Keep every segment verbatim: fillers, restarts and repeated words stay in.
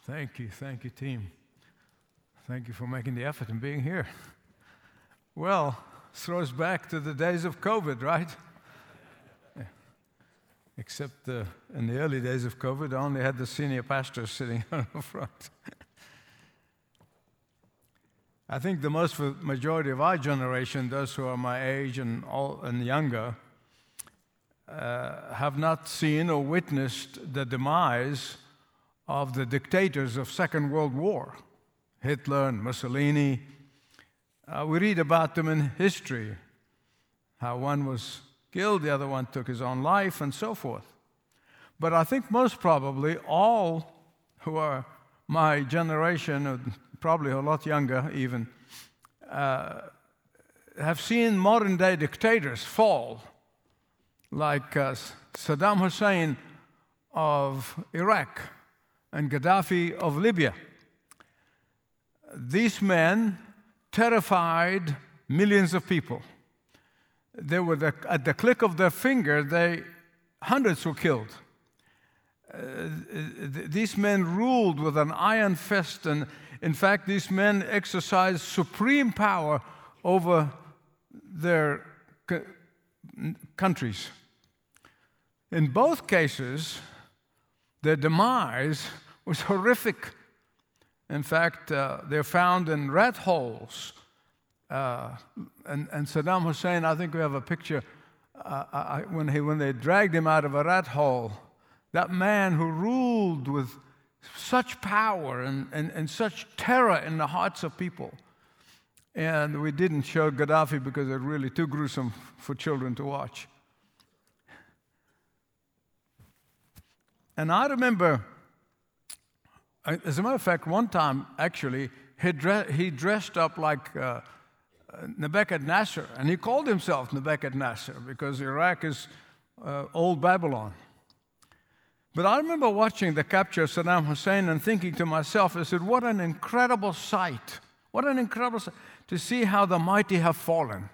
Thank you, thank you, team. Thank you for making the effort and being here. Well, throws back to the days of COVID, right? Yeah. Except uh, in the early days of COVID, I only had the senior pastors sitting on the front. I think the most majority of our generation, those who are my age and all and younger, uh, have not seen or witnessed the demise of the dictators of Second World War, Hitler and Mussolini. Uh, we read about them in history, how one was killed, the other one took his own life, and so forth. But I think most probably all who are my generation, or probably a lot younger even, uh, have seen modern-day dictators fall, like uh, Saddam Hussein of Iraq and Gaddafi of Libya. These men terrified millions of people. They were the, at the click of their finger, they, hundreds were killed. Uh, th- these men ruled with an iron fist, and in fact, these men exercised supreme power over their co- countries. In both cases, their demise was horrific. In fact, uh, they're found in rat holes. Uh, and, and Saddam Hussein, I think we have a picture, uh, I, when, he, when they dragged him out of a rat hole, that man who ruled with such power and, and, and such terror in the hearts of people. And we didn't show Gaddafi because it's really too gruesome for children to watch. And I remember, as a matter of fact, one time, actually, he, dre- he dressed up like uh, Nebuchadnezzar, and he called himself Nebuchadnezzar because Iraq is uh, old Babylon. But I remember watching the capture of Saddam Hussein and thinking to myself, I said, what an incredible sight. What an incredible sight to see how the mighty have fallen.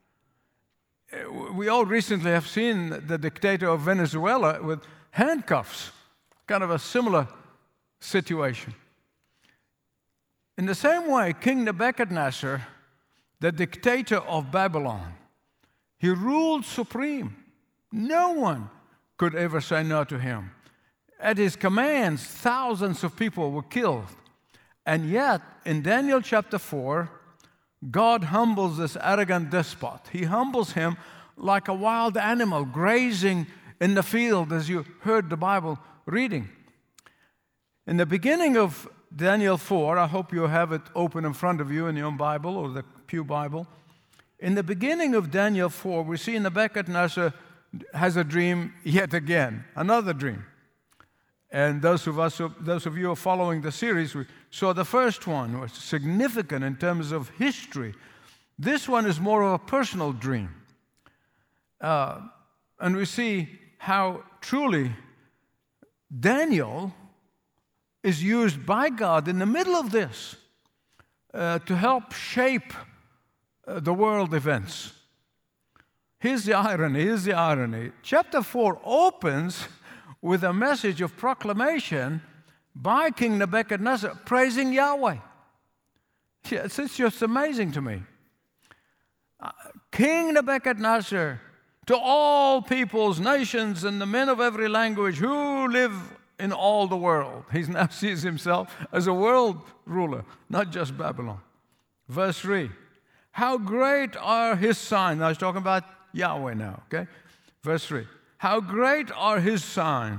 We all recently have seen the dictator of Venezuela with handcuffs, kind of a similar situation. In the same way, King Nebuchadnezzar, the dictator of Babylon, he ruled supreme. No one could ever say no to him. At his commands, thousands of people were killed. And yet, in Daniel chapter four, God humbles this arrogant despot. He humbles him like a wild animal grazing in the field, as you heard the Bible reading. In the beginning of Daniel four, I hope you have it open in front of you in your own Bible or the Pew Bible. In the beginning of Daniel four, we see Nebuchadnezzar has a dream yet again, another dream. And those of us, those of you who are following the series, we saw the first one was significant in terms of history. This one is more of a personal dream. Uh, and we see how truly Daniel is used by God in the middle of this uh, to help shape uh, the world events. Here's the irony, here's the irony. Chapter four opens with a message of proclamation by King Nebuchadnezzar praising Yahweh. It's, it's just amazing to me. Uh, King Nebuchadnezzar, to all peoples, nations, and the men of every language who live in all the world. He now sees himself as a world ruler, not just Babylon. Verse three, how great are his signs. Now he's talking about Yahweh now, okay? Verse three, how great are his signs,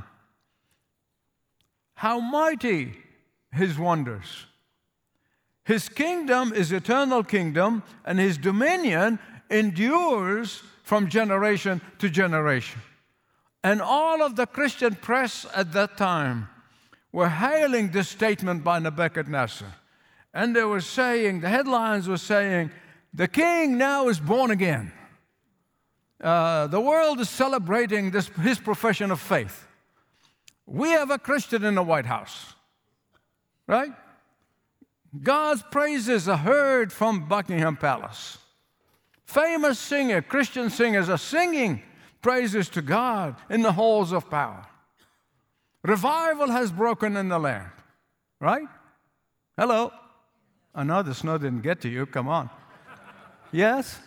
how mighty his wonders. His kingdom is eternal kingdom, and his dominion endures from generation to generation. And all of the Christian press at that time were hailing this statement by Nebuchadnezzar. And they were saying, the headlines were saying, the king now is born again. Uh, the world is celebrating this, his profession of faith. We have a Christian in the White House, right? God's praises are heard from Buckingham Palace. Famous singer, Christian singers are singing praises to God in the halls of power. Revival has broken in the land. right? Hello? I know the snow didn't get to you. Come on. Yes?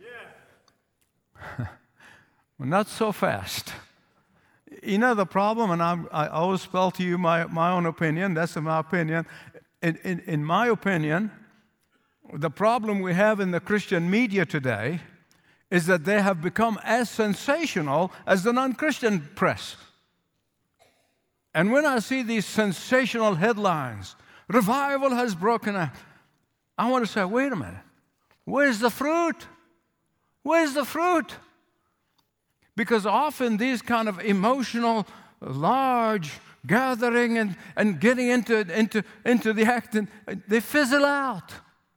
Yeah. Well, not so fast. You know the problem, and I'm, I always spell to you my, my own opinion. That's my opinion. In, in, in my opinion, the problem we have in the Christian media today is that they have become as sensational as the non-Christian press. And when I see these sensational headlines, revival has broken out, I want to say, wait a minute, where's the fruit? Where's the fruit? Because often these kind of emotional, large gathering and, and getting into, into, into the act, and they fizzle out.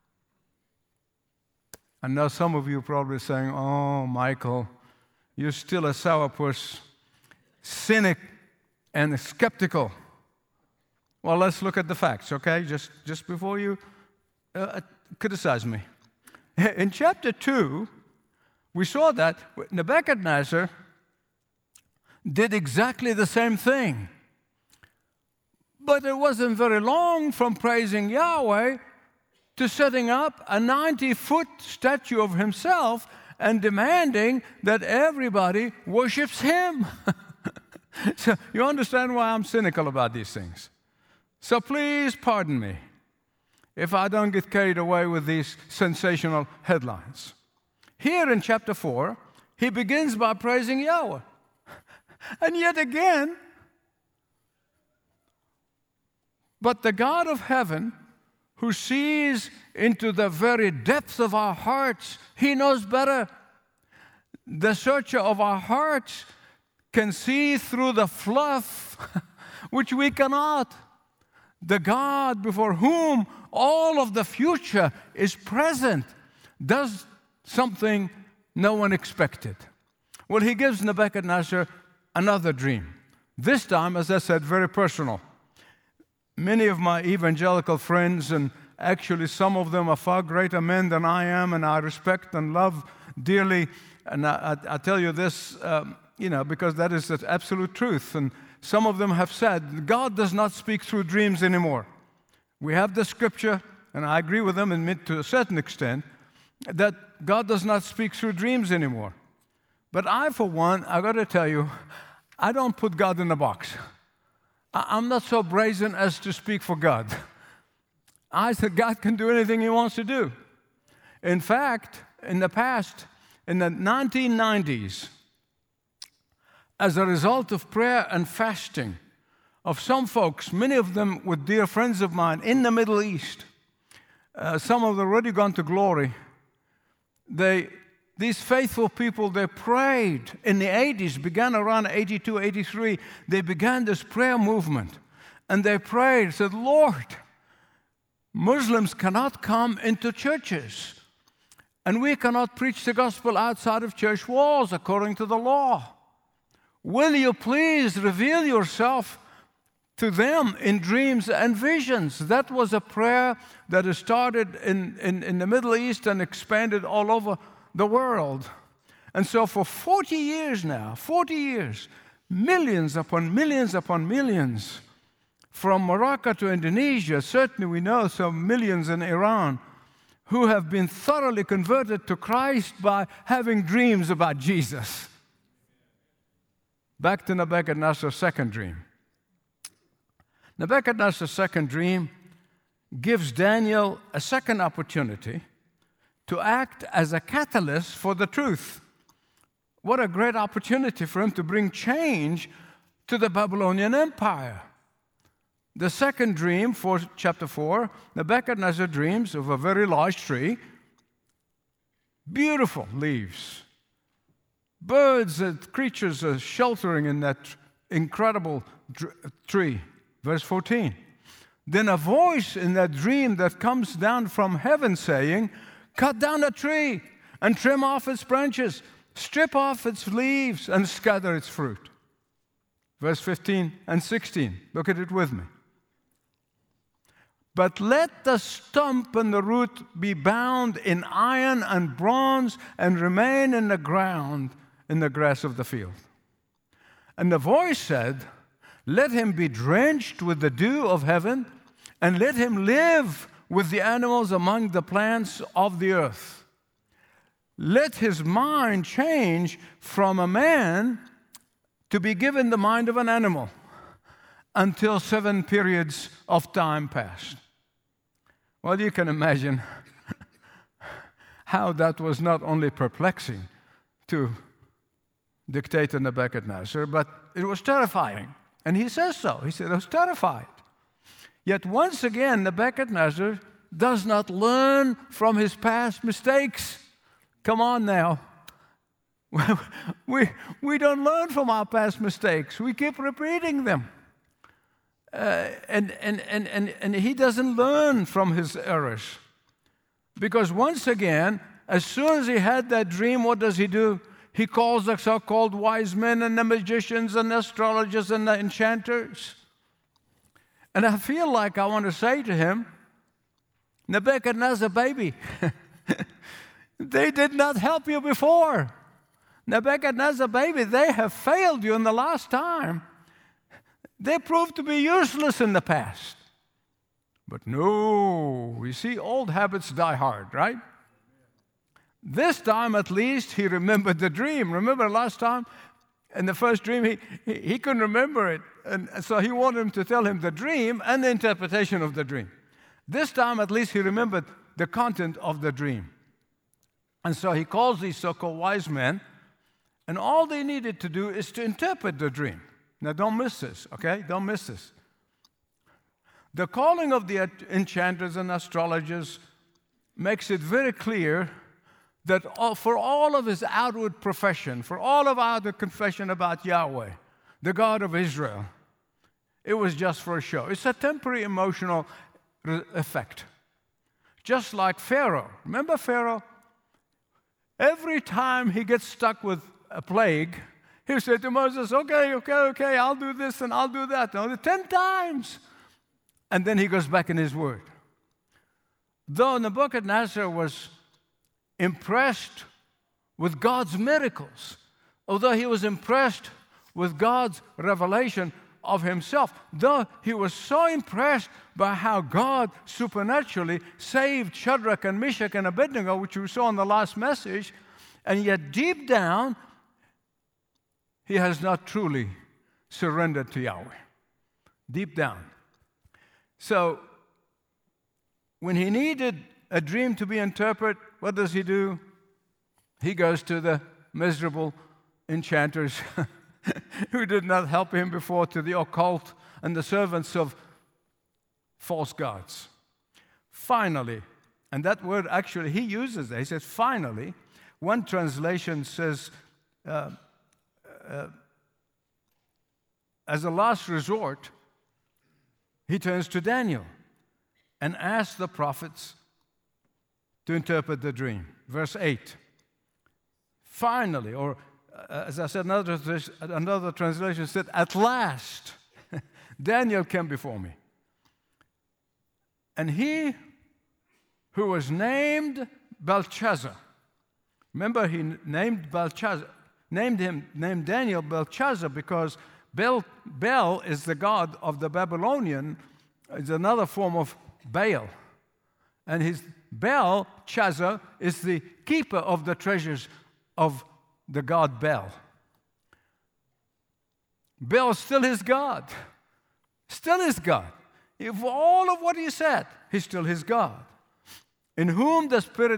I know some of you are probably saying, oh, Michael, you're still a sourpuss, cynic, and skeptical. Well, let's look at the facts, okay? Just, just before you uh, criticize me. In chapter two, we saw that Nebuchadnezzar did exactly the same thing. But it wasn't very long from praising Yahweh to setting up a ninety-foot statue of himself and demanding that everybody worships him. So you understand why I'm cynical about these things. So please pardon me if I don't get carried away with these sensational headlines. Here in chapter four, he begins by praising Yahweh. And yet again, but the God of heaven, who sees into the very depths of our hearts, he knows better. The searcher of our hearts can see through the fluff, which we cannot. The God before whom all of the future is present does something no one expected. Well, he gives Nebuchadnezzar another dream. This time, as I said, very personal. Many of my evangelical friends, and actually some of them are far greater men than I am, and I respect and love dearly. And I, I, I tell you this, um, you know, because that is the absolute truth. And some of them have said, God does not speak through dreams anymore. We have the scripture, and I agree with them and to a certain extent, that God does not speak through dreams anymore. But I, for one, I got to tell you, I don't put God in a box. I'm not so brazen as to speak for God. I said God can do anything he wants to do. In fact, in the past, in the nineteen nineties, as a result of prayer and fasting of some folks, many of them were dear friends of mine in the Middle East, uh, some of them already gone to glory, they, these faithful people, they prayed in the eighties, began around eighty-two, eighty-three, they began this prayer movement. And they prayed, said, Lord, Muslims cannot come into churches. And we cannot preach the gospel outside of church walls according to the law. Will you please reveal yourself to them in dreams and visions? That was a prayer that started in, in, in the Middle East and expanded all over the world. And so for forty years now, forty years, millions upon millions upon millions, from Morocco to Indonesia, certainly we know some millions in Iran, who have been thoroughly converted to Christ by having dreams about Jesus. Back to Nebuchadnezzar's second dream. Nebuchadnezzar's second dream gives Daniel a second opportunity to act as a catalyst for the truth. What a great opportunity for him to bring change to the Babylonian Empire. The second dream for chapter four, Nebuchadnezzar dreams of a very large tree, beautiful leaves. Birds and creatures are sheltering in that incredible tree. Verse fourteen. Then a voice in that dream that comes down from heaven saying, cut down the tree and trim off its branches, strip off its leaves and scatter its fruit. Verse fifteen and sixteen. Look at it with me. But let the stump and the root be bound in iron and bronze and remain in the ground in the grass of the field. And the voice said, let him be drenched with the dew of heaven and let him live with the animals among the plants of the earth. Let his mind change from a man to be given the mind of an animal until seven periods of time passed. Well, you can imagine how that was not only perplexing to dictator Nebuchadnezzar, but it was terrifying. And he says so. He said, I was terrified. Yet once again, Nebuchadnezzar does not learn from his past mistakes. Come on now. we, we don't learn from our past mistakes. We keep repeating them. Uh, and, and, and, and, and he doesn't learn from his errors. Because once again, as soon as he had that dream, what does he do? He calls the so-called wise men and the magicians and the astrologers and the enchanters. And I feel like I want to say to him, Nebuchadnezzar, baby, they did not help you before. Nebuchadnezzar, baby, they have failed you in the last time. They proved to be useless in the past. But no, you see, old habits die hard, right? This time, at least, he remembered the dream. Remember last time? In the first dream, he, he, he couldn't remember it. And so he wanted him to tell him the dream and the interpretation of the dream. This time, at least, he remembered the content of the dream. And so he calls these so-called wise men, and all they needed to do is to interpret the dream. Now, don't miss this, okay? Don't miss this. The calling of the enchanters and astrologers makes it very clear that for all of his outward profession, for all of our confession about Yahweh, the God of Israel, it was just for a show. It's a temporary emotional effect. Just like Pharaoh. Remember Pharaoh? Every time he gets stuck with a plague, he said to Moses, okay, okay, okay, I'll do this and I'll do that. Now, ten times. And then he goes back in his word. Though Nebuchadnezzar was impressed with God's miracles, although he was impressed with God's revelation of himself, though he was so impressed by how God supernaturally saved Shadrach and Meshach and Abednego, which we saw in the last message, and yet deep down, he has not truly surrendered to Yahweh. Deep down. So, when he needed a dream to be interpreted, what does he do? He goes to the miserable enchanters who did not help him before, to the occult and the servants of false gods. Finally, and that word actually he uses there, he says finally. One translation says, uh, uh, as a last resort, he turns to Daniel and asks the prophets to interpret the dream. Verse eight. Finally, or uh, as I said, another, another translation said, at last, Daniel came before me. And he who was named Belshazzar, remember he named Belshazzar, named him, named Daniel Belshazzar because Bel, Bel is the god of the Babylonian, is another form of Baal. And his Belshazzar is the keeper of the treasures of the god Bel. Bel is still his God. Still his God. If all of what he said, he's still his God. In whom the Spirit,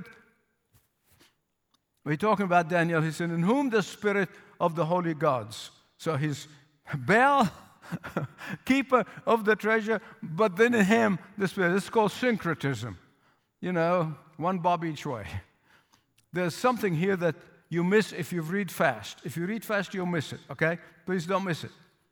we're talking about Daniel, he said, in whom the Spirit of the holy gods. So he's Bel, keeper of the treasure, but then in him, the Spirit. This is called syncretism. You know, one bob each way. There's something here that you miss if you read fast. If you read fast, you'll miss it, okay? Please don't miss it.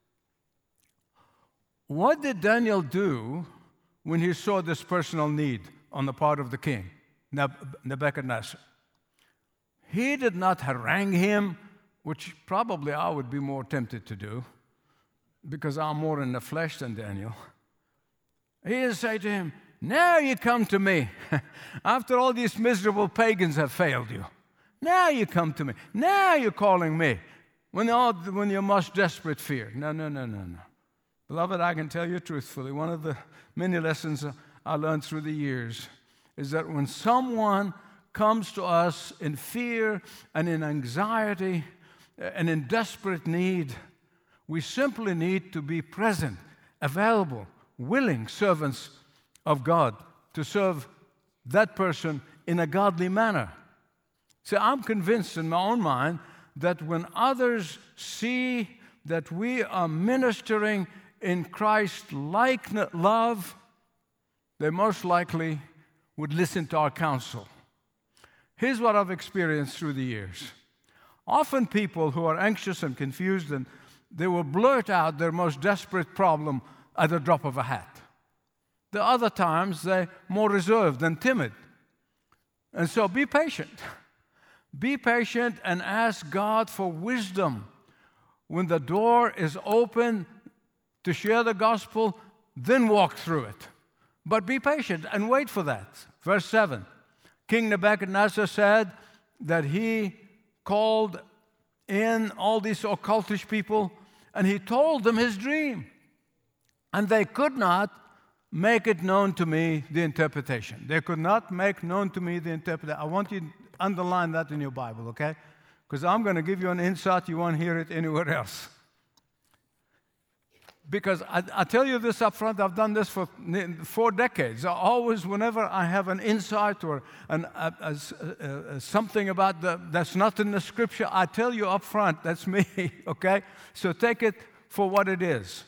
What did Daniel do when he saw this personal need on the part of the king, Nebuchadnezzar? He did not harangue him, which probably I would be more tempted to do, because I'm more in the flesh than Daniel. He didn't say to him, now you come to me, after all these miserable pagans have failed you. Now you come to me. Now you're calling me when, all, when you're most desperate fear. No, no, no, no, no. Beloved, I can tell you truthfully, one of the many lessons I learned through the years is that when someone comes to us in fear and in anxiety and in desperate need, we simply need to be present, available, willing servants of God to serve that person in a godly manner. See, I'm convinced in my own mind that when others see that we are ministering in Christ-like love, they most likely would listen to our counsel. Here's what I've experienced through the years. Often people who are anxious and confused, and they will blurt out their most desperate problem at the drop of a hat. The other times, they're more reserved and timid. And so be patient. Be patient and ask God for wisdom. When the door is open to share the gospel, then walk through it. But be patient and wait for that. Verse seven, King Nebuchadnezzar said that he called in all these occultish people, and he told them his dream. And they could not make it known to me, the interpretation. They could not make known to me the interpretation. I want you to underline that in your Bible, okay? Because I'm going to give you an insight. You won't hear it anywhere else. Because I, I tell you this up front, I've done this for four decades. I always, whenever I have an insight or an, a, a, a, a, something about the, that's not in the Scripture, I tell you up front, that's me, okay? So take it for what it is.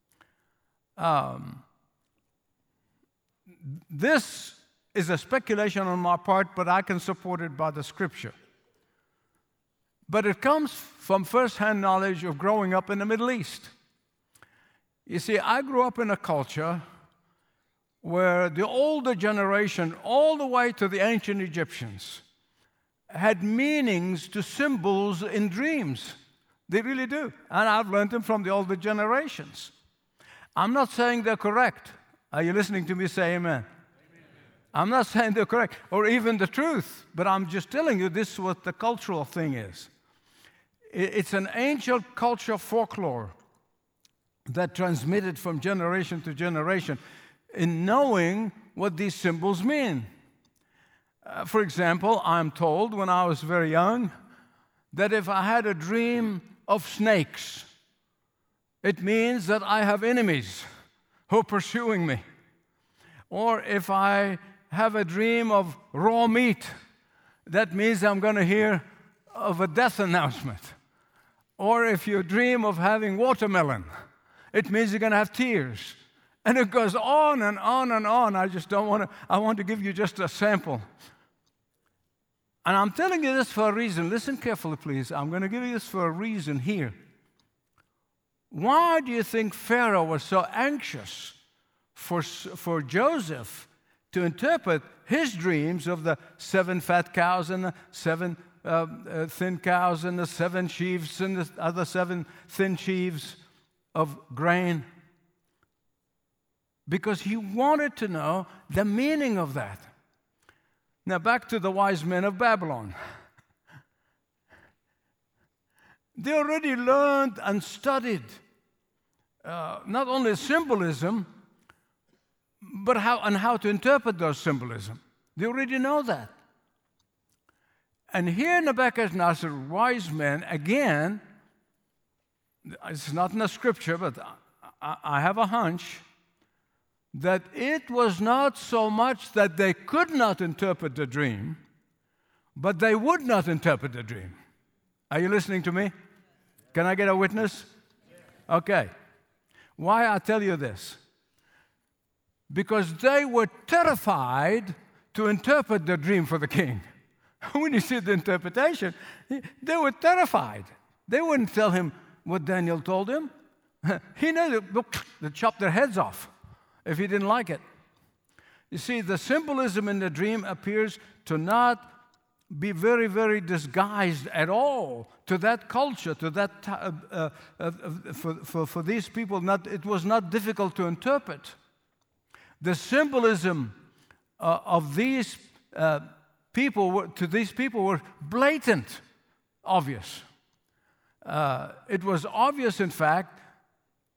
Um, this is a speculation on my part, but I can support it by the Scripture. But it comes from first-hand knowledge of growing up in the Middle East. You see, I grew up in a culture where the older generation, all the way to the ancient Egyptians, had meanings to symbols in dreams. They really do. And I've learned them from the older generations. I'm not saying they're correct. Are you listening to me say amen? Amen. I'm not saying they're correct or even the truth, but I'm just telling you this is what the cultural thing is. It's an ancient culture folklore that transmitted from generation to generation in knowing what these symbols mean. Uh, for example, I'm told when I was very young that if I had a dream of snakes, it means that I have enemies who are pursuing me. Or if I have a dream of raw meat, that means I'm going to hear of a death announcement. Or if you dream of having watermelon, it means you're going to have tears. And it goes on and on and on. I just don't want to, I want to give you just a sample. And I'm telling you this for a reason. Listen carefully, please. I'm going to give you this for a reason here. Why do you think Pharaoh was so anxious for, for Joseph to interpret his dreams of the seven fat cows and the seven uh, uh, thin cows and the seven sheaves and the other seven thin sheaves of grain? Because he wanted to know the meaning of that. Now back to the wise men of Babylon. They already learned and studied uh, not only symbolism, but how and how to interpret those symbolism. They already know that. And here Nebuchadnezzar, wise men, again, it's not in the Scripture, but I, I have a hunch that it was not so much that they could not interpret the dream, but they would not interpret the dream. Are you listening to me? Can I get a witness? Okay. Why I tell you this? Because they were terrified to interpret the dream for the king. When you see the interpretation, they were terrified. They wouldn't tell him what Daniel told him. He knew they'd chop their heads off if he didn't like it. You see, the symbolism in the dream appears to not be very, very disguised at all to that culture, to that uh, uh, uh, for, for, for these people. Not, it was not difficult to interpret. The symbolism uh, of these uh, people were, to these people were blatant, obvious. Uh, it was obvious, in fact,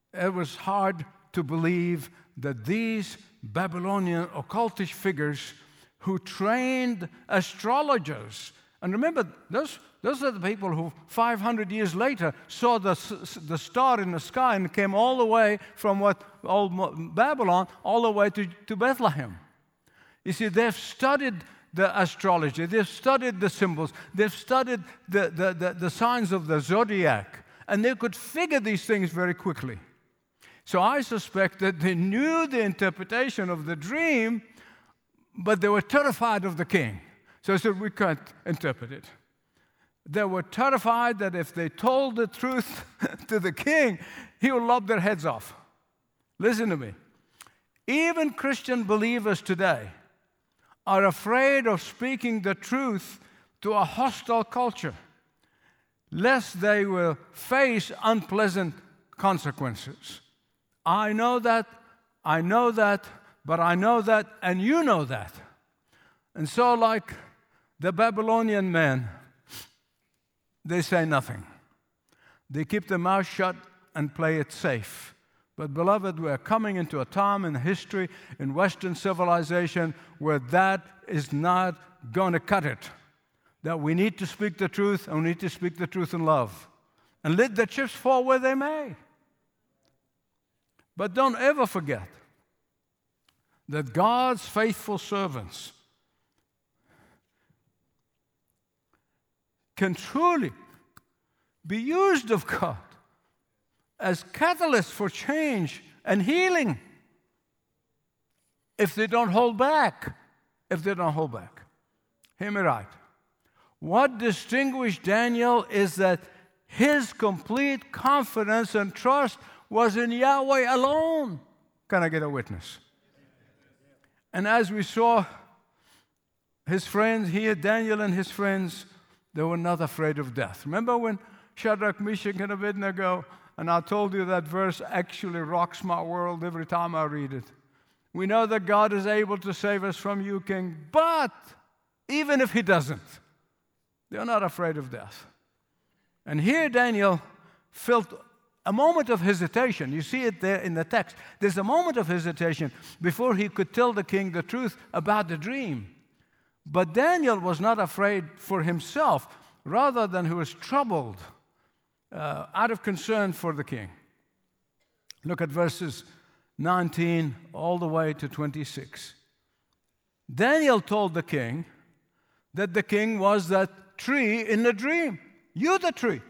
it was hard to believe that these Babylonian occultish figures who trained astrologers, and remember, those, those are the people who five hundred years later saw the, the star in the sky and came all the way from what old Babylon all the way to, to Bethlehem. You see, they've studied the astrology, they've studied the symbols, they've studied the, the, the, the signs of the zodiac, and they could figure these things very quickly. So I suspect that they knew the interpretation of the dream, but they were terrified of the king. So they said, we can't interpret it. They were terrified that if they told the truth to the king, he would lop their heads off. Listen to me. Even Christian believers today are afraid of speaking the truth to a hostile culture, lest they will face unpleasant consequences. I know that, I know that, but I know that, and you know that. And so, like the Babylonian men, they say nothing. They keep their mouth shut and play it safe. But, beloved, we are coming into a time in history, in Western civilization, where that is not going to cut it. That we need to speak the truth, and we need to speak the truth in love. And let the chips fall where they may. But don't ever forget that God's faithful servants can truly be used of God as catalysts for change and healing if they don't hold back. If they don't hold back. Hear me right. What distinguished Daniel is that his complete confidence and trust was in Yahweh alone. Can I get a witness? And as we saw his friends here, Daniel and his friends, they were not afraid of death. Remember when Shadrach, Meshach, and Abednego, and I told you that verse actually rocks my world every time I read it. We know that God is able to save us from you, King, but even if he doesn't, they're not afraid of death. And here Daniel felt a moment of hesitation. You see it there in the text. There's a moment of hesitation before he could tell the king the truth about the dream. But Daniel was not afraid for himself, rather than he was troubled uh, out of concern for the king. Look at verses nineteen all the way to twenty-six. Daniel told the king that the king was that tree in the dream. You're the tree.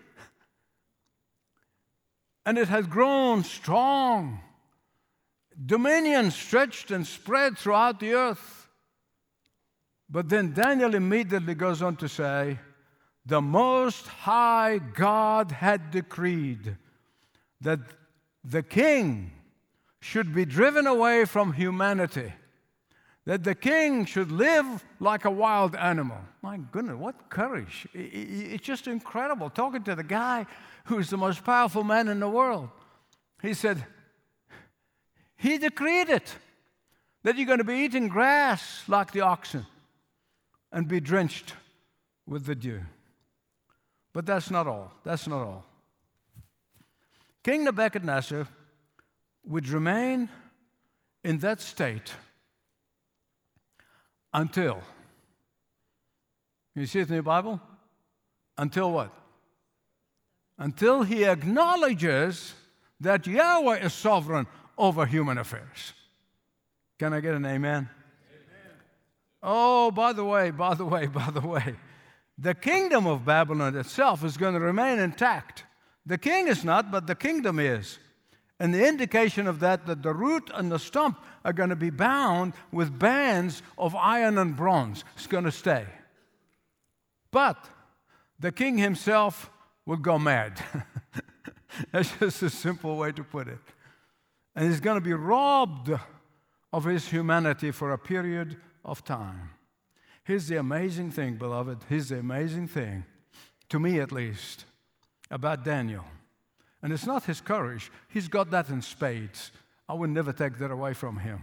And it has grown strong. Dominion stretched and spread throughout the earth. But then Daniel immediately goes on to say, the Most High God had decreed that the king should be driven away from humanity, that the king should live like a wild animal. My goodness, what courage. It's just incredible talking to the guy who's the most powerful man in the world. He said, he decreed it, that you're going to be eating grass like the oxen and be drenched with the dew. But that's not all. That's not all. King Nebuchadnezzar would remain in that state until, you see it in your Bible? Until what? Until he acknowledges that Yahweh is sovereign over human affairs. Can I get an amen? Amen? Oh, by the way, by the way, by the way, the kingdom of Babylon itself is going to remain intact. The king is not, but the kingdom is. And the indication of that, that the root and the stump are going to be bound with bands of iron and bronze. It's going to stay. But the king himself will go mad. That's just a simple way to put it. And he's going to be robbed of his humanity for a period of time. Here's the amazing thing, beloved. Here's the amazing thing, to me at least, about Daniel. And it's not his courage. He's got that in spades. I would never take that away from him.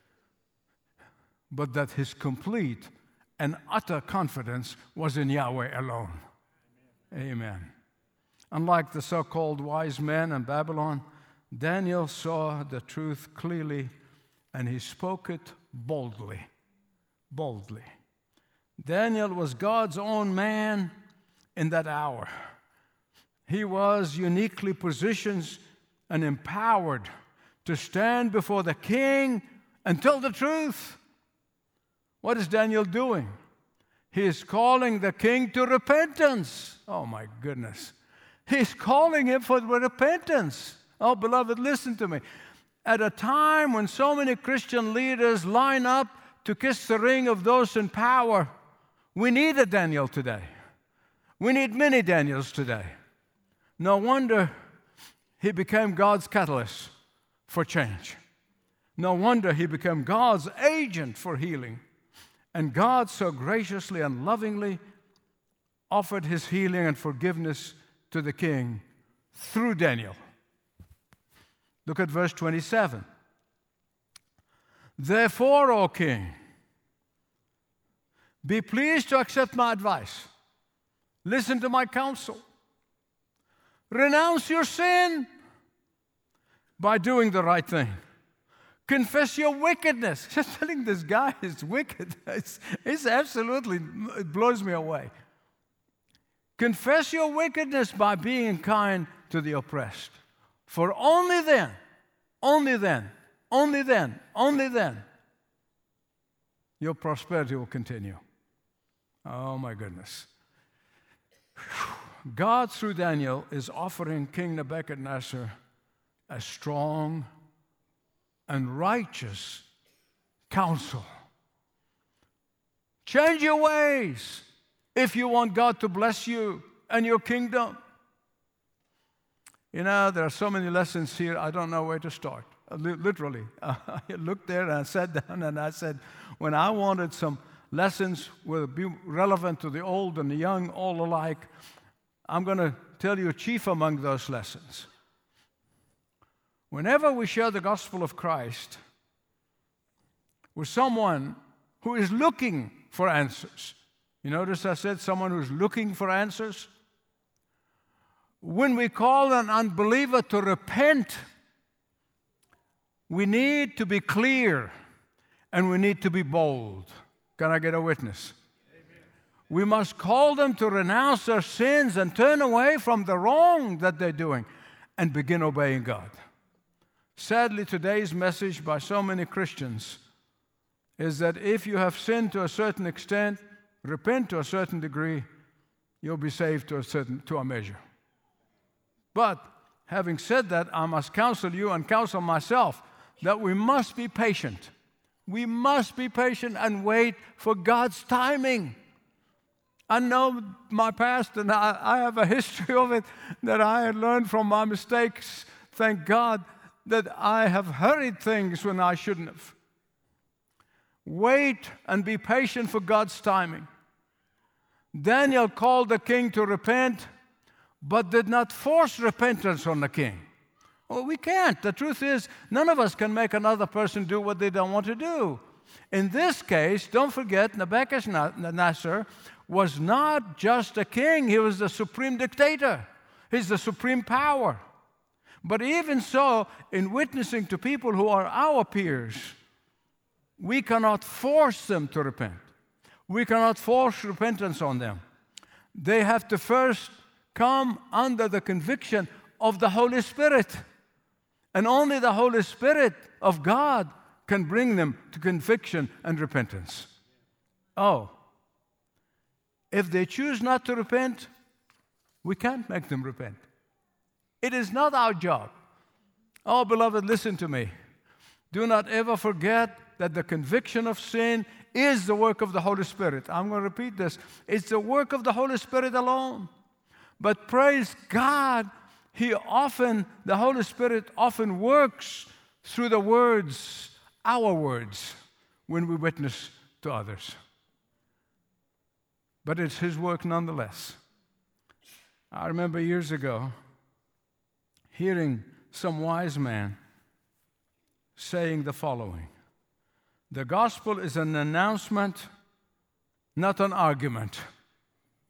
But that his complete and utter confidence was in Yahweh alone. Amen. Amen. Unlike the so-called wise men in Babylon, Daniel saw the truth clearly, and he spoke it boldly. Boldly. Daniel was God's own man in that hour. He was uniquely positioned and empowered to stand before the king and tell the truth. What is Daniel doing? He is calling the king to repentance. Oh my goodness. He's calling him for repentance. Oh, beloved, listen to me. At a time when so many Christian leaders line up to kiss the ring of those in power, we need a Daniel today. We need many Daniels today. No wonder he became God's catalyst for change. No wonder he became God's agent for healing. And God so graciously and lovingly offered his healing and forgiveness to the king through Daniel. Look at verse twenty-seven. Therefore, O king, be pleased to accept my advice. Listen to my counsel. Renounce your sin by doing the right thing. Confess your wickedness. Just telling this guy is wicked. It's, it's absolutely, it blows me away. Confess your wickedness by being kind to the oppressed. For only then, only then, only then, only then, your prosperity will continue. Oh my goodness. God, through Daniel, is offering King Nebuchadnezzar a strong and righteous counsel. Change your ways if you want God to bless you and your kingdom. You know, there are so many lessons here, I don't know where to start. Literally. I looked there and I sat down and I said, when I wanted some lessons will be relevant to the old and the young all alike, I'm going to tell you chief among those lessons. Whenever we share the gospel of Christ with someone who is looking for answers, you notice I said someone who's looking for answers? When we call an unbeliever to repent, we need to be clear and we need to be bold. Can I get a witness? Amen. We must call them to renounce their sins and turn away from the wrong that they're doing and begin obeying God. Sadly, today's message by so many Christians is that if you have sinned to a certain extent, repent to a certain degree, you'll be saved to a certain to a measure. But having said that, I must counsel you and counsel myself that we must be patient. We must be patient and wait for God's timing. I know my past, and I, I have a history of it that I had learned from my mistakes. Thank God that I have hurried things when I shouldn't have. Wait and be patient for God's timing. Daniel called the king to repent, but did not force repentance on the king. Well, we can't. The truth is, none of us can make another person do what they don't want to do. In this case, don't forget, Nebuchadnezzar was not just a king, he was the supreme dictator. He's the supreme power. But even so, in witnessing to people who are our peers, we cannot force them to repent. We cannot force repentance on them. They have to first come under the conviction of the Holy Spirit. And only the Holy Spirit of God can bring them to conviction and repentance. Oh, if they choose not to repent, we can't make them repent. It is not our job. Oh, beloved, listen to me. Do not ever forget that the conviction of sin is the work of the Holy Spirit. I'm going to repeat this. It's the work of the Holy Spirit alone. But praise God, He often, the Holy Spirit often works through the words, our words, when we witness to others. But it's His work nonetheless. I remember years ago hearing some wise man saying the following: the gospel is an announcement, not an argument.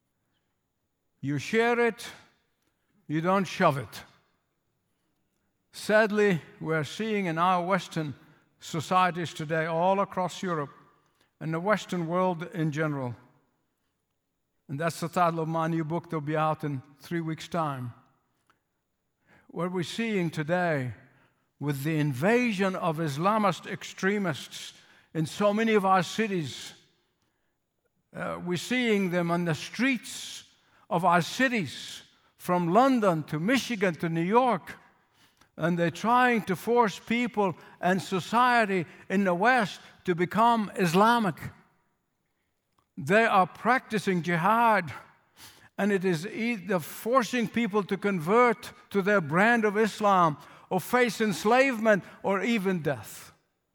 You share it, you don't shove it. Sadly, we're seeing in our Western societies today, all across Europe, and the Western world in general, and that's the title of my new book that'll be out in three weeks' time. What we're seeing today with the invasion of Islamist extremists in so many of our cities, uh, we're seeing them on the streets of our cities, from London to Michigan to New York, and they're trying to force people and society in the West to become Islamic. They are practicing jihad, and it is either forcing people to convert to their brand of Islam or face enslavement or even death.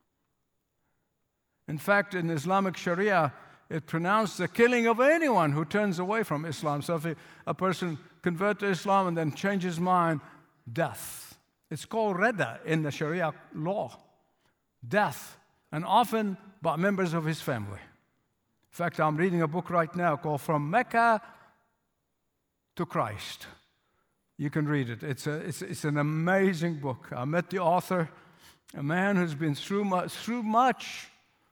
In fact, in Islamic Sharia, it pronounced the killing of anyone who turns away from Islam. So if a person converts to Islam and then changes his mind, death. It's called Rida in the Sharia law, death, and often by members of his family. In fact, I'm reading a book right now called From Mecca to Christ. You can read it. It's, a, it's, it's an amazing book. I met the author, a man who's been through much, through much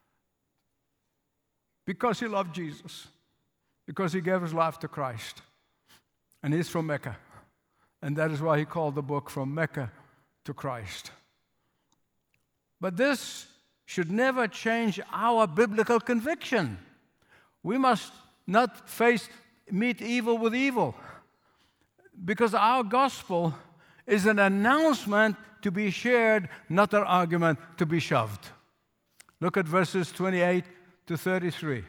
because he loved Jesus, because he gave his life to Christ. And he's from Mecca. And that is why he called the book From Mecca to Christ. But this should never change our biblical conviction. We must not face, meet evil with evil, because our gospel is an announcement to be shared, not an argument to be shoved. Look at verses twenty-eight to thirty-three.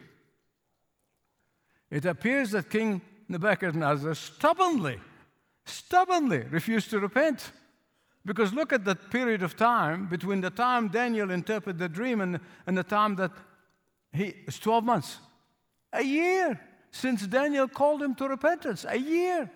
It appears that King Nebuchadnezzar stubbornly, stubbornly refused to repent. Because look at that period of time between the time Daniel interpreted the dream and, and the time that he, it's twelve months. A year since Daniel called him to repentance. A year.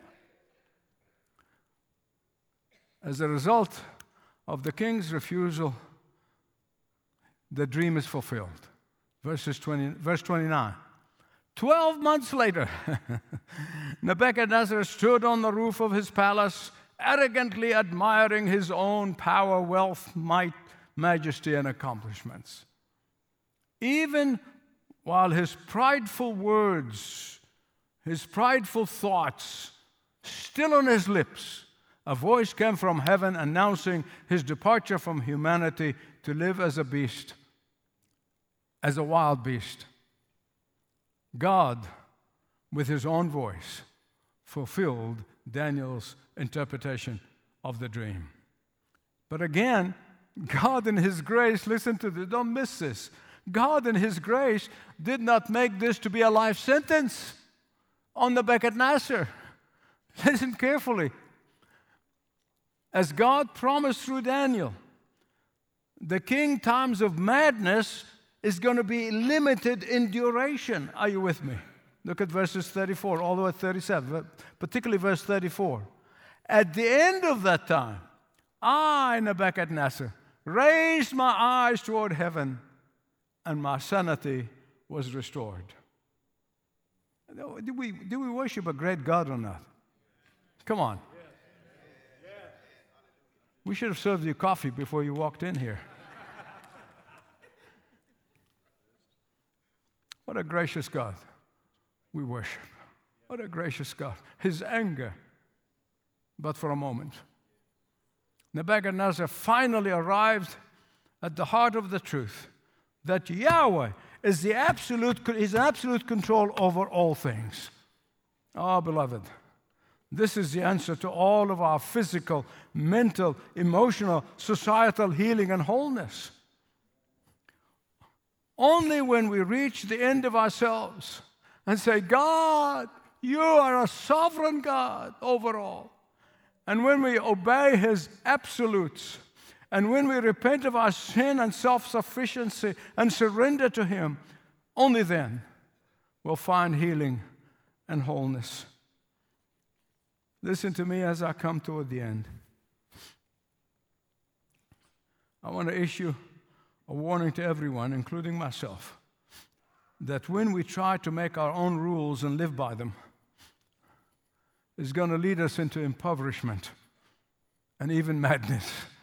As a result of the king's refusal, the dream is fulfilled. Verses twenty, verse twenty-nine. Twelve months later, Nebuchadnezzar stood on the roof of his palace, arrogantly admiring his own power, wealth, might, majesty, and accomplishments. Even while his prideful words, his prideful thoughts, still on his lips, a voice came from heaven announcing his departure from humanity to live as a beast, as a wild beast. God, with his own voice, fulfilled Daniel's interpretation of the dream. But again, God in his grace, listen to this, don't miss this. God in his grace did not make this to be a life sentence on Nebuchadnezzar. Listen carefully. As God promised through Daniel, the king times of madness is going to be limited in duration. Are you with me? Look at verses thirty-four all the way to thirty-seven, particularly verse thirty-four. At the end of that time, I, Nebuchadnezzar, raised my eyes toward heaven, and my sanity was restored. Do we, do we worship a great God or not? Come on. We should have served you coffee before you walked in here. What a gracious God we worship. What a gracious God. His anger, but for a moment. Nebuchadnezzar finally arrived at the heart of the truth that Yahweh is the absolute, is absolute control over all things. Oh, beloved, this is the answer to all of our physical, mental, emotional, societal healing and wholeness. Only when we reach the end of ourselves and say, God, you are a sovereign God over all. And when we obey his absolutes, and when we repent of our sin and self-sufficiency and surrender to him, only then we'll find healing and wholeness. Listen to me as I come toward the end. I want to issue a warning to everyone, including myself, that when we try to make our own rules and live by them, it's going to lead us into impoverishment and even madness.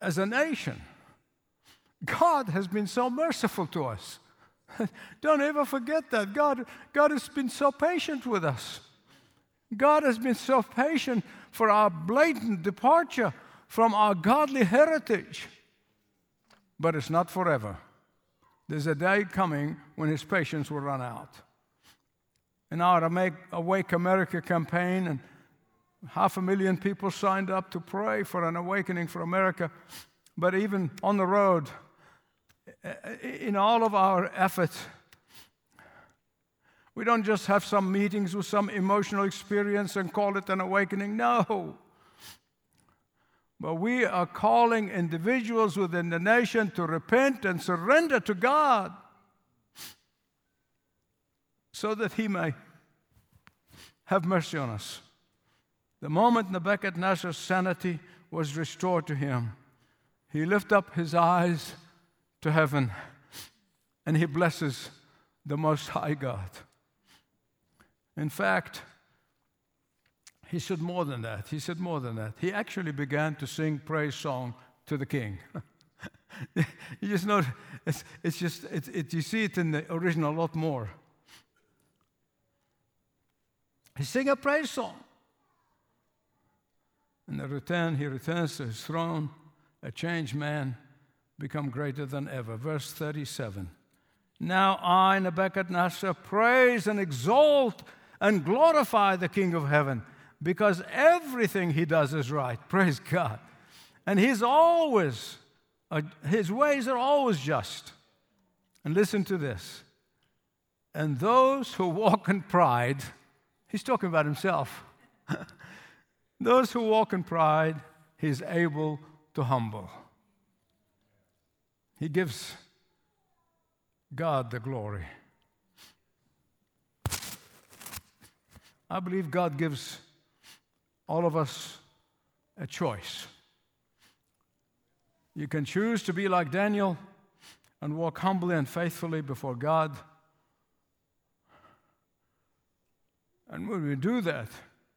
as a nation, God has been so merciful to us. Don't ever forget that. God, God has been so patient with us. God has been so patient for our blatant departure from our godly heritage. But it's not forever. There's a day coming when His patience will run out. In our Make Awake America campaign, and half a million people signed up to pray for an awakening for America. But even on the road, in all of our efforts, we don't just have some meetings with some emotional experience and call it an awakening. No. But we are calling individuals within the nation to repent and surrender to God so that He may have mercy on us. The moment Nebuchadnezzar's sanity was restored to him, he lifted up his eyes to heaven and he blesses the Most High God. In fact, he said more than that. He said more than that. He actually began to sing praise song to the king. You just know, it's, it's just, it, it, you see it in the original a lot more. He sang a praise song. And the return, he returns to his throne, a changed man, become greater than ever. Verse thirty-seven. Now I, Nebuchadnezzar, praise and exalt and glorify the King of heaven, because everything he does is right. Praise God. And he's always, uh, his ways are always just. And listen to this. And those who walk in pride, he's talking about himself. Those who walk in pride, he's able to humble. He gives God the glory. I believe God gives all of us a choice. You can choose to be like Daniel and walk humbly and faithfully before God. And when we do that,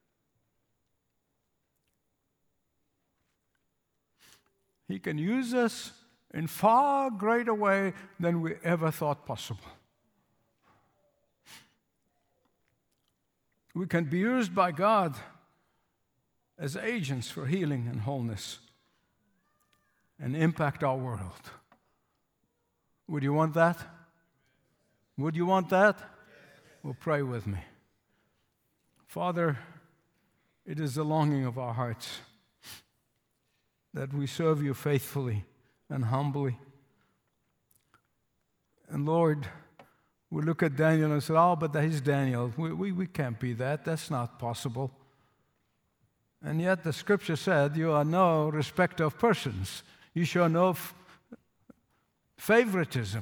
He can use us in far greater way than we ever thought possible. We can be used by God as agents for healing and wholeness and impact our world. Would you want that? Would you want that? Well, pray with me. Father, it is the longing of our hearts that we serve you faithfully and humbly. And Lord, we look at Daniel and say, oh, but he's Daniel. We, we, we can't be that. That's not possible. And yet the scripture said, you are no respecter of persons. You show no f- favoritism.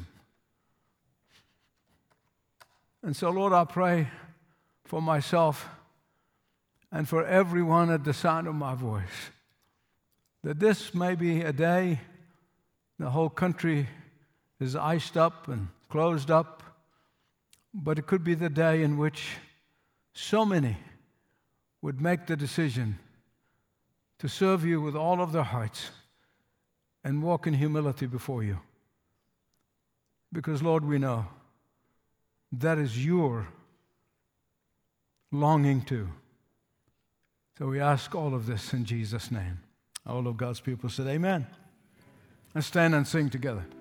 And so, Lord, I pray for myself and for everyone at the sound of my voice, that this may be a day the whole country is iced up and closed up, but it could be the day in which so many would make the decision to serve you with all of their hearts and walk in humility before you. Because, Lord, we know that is your longing too. So we ask all of this in Jesus' name. All of God's people said amen. Let's stand and sing together.